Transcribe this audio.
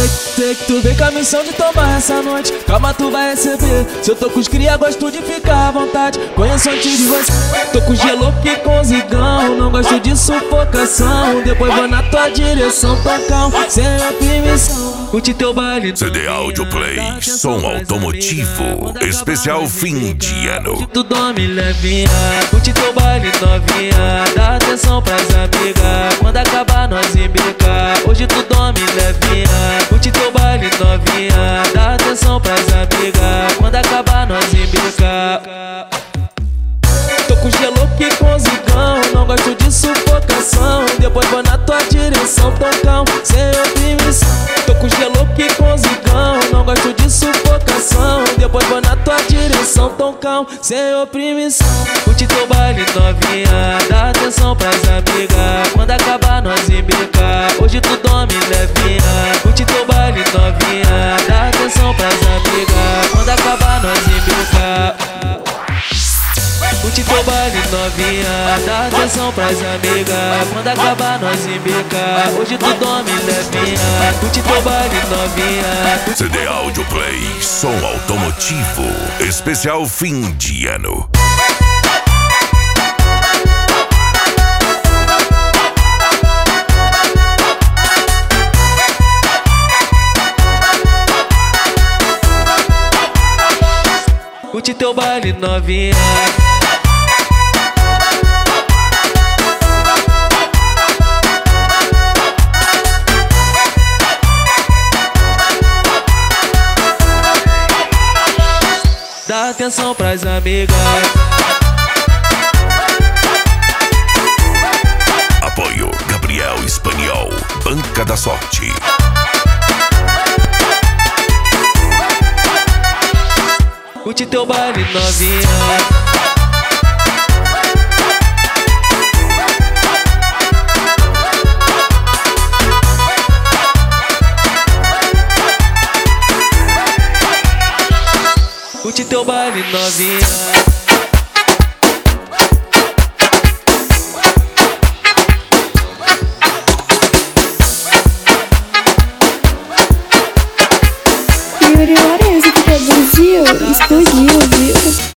Sei que tu vem com a missão de tomar essa noite. Calma, tu vai receber. Se eu tô com os cria, gosto de ficar à vontade. Conheço antes de você. Tô com gelo que com zigão. Não gosto de sufocação. Depois vou na tua direção, tocão, sem a permissão. Curte teu baile. CD Audio Play, som automotivo, especial fim de ano. Tu dorme levinha, curte teu baile novinha. Dá atenção pras amigas, quando acabar nós embicar. Hoje tu dorme levinha, curte teu baile novinha. Dá atenção pras amigas, quando acabar nós embicar. Tô com gelo que com zigão, não gosto de sufocação. Depois vou na tua direção, tocão, sem permissão. Tô com gelo que com zigão, não gosto de sufocação. Depois vou na tua direção, tocão, sem oprimição. Curte teu baile novinha, dá atenção pras amigas, quando acabar nós embicar. Hoje tu dorme levinha, curte teu baile novinha. Dá atenção pras amigas, quando acabar nós embicar. Curte teu baile novinha, dá atenção pras amigas, quando acabar nós embicar. Hoje tu dorme levinha, curte teu baile novinha. CD Audio Play, som automotivo, especial fim de ano. Curte teu baile novinha. Dá atenção pras amigas. Apoio Gabriel Espanhol, Banca da Sorte. Curte teu baile novinha. Curte teu baile novinha. Yuri Lourenço que produziu, explodiu, viu?